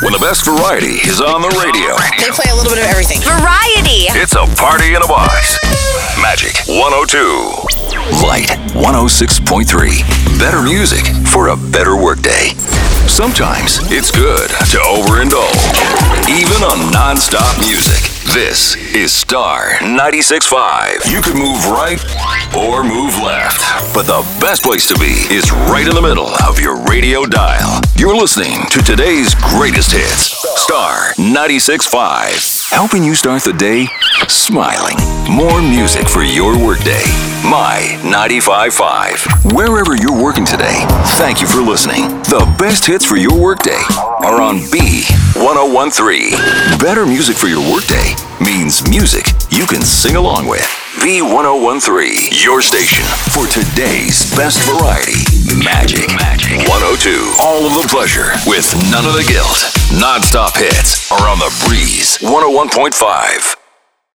When the best variety is on the radio. They play a little bit of everything. Variety. It's a party in a box. Magic 102. Light 106.3. Better music for a better workday. Sometimes it's good to overindulge, even on non-stop music. This is Star 96.5. You could move right or move left, but the best place to be is right in the middle of your radio dial. You're listening to today's greatest hits. Star 96.5. Helping you start the day smiling. More music for your workday. My 95.5. Wherever you're working today, thank you for listening. The best hits for your workday are on B1013. Better music for your workday means music you can sing along with. B1013, your station for today's best variety. Magic 102. All of the pleasure with none of the guilt. Non-stop hits are on the Breeze 101.5.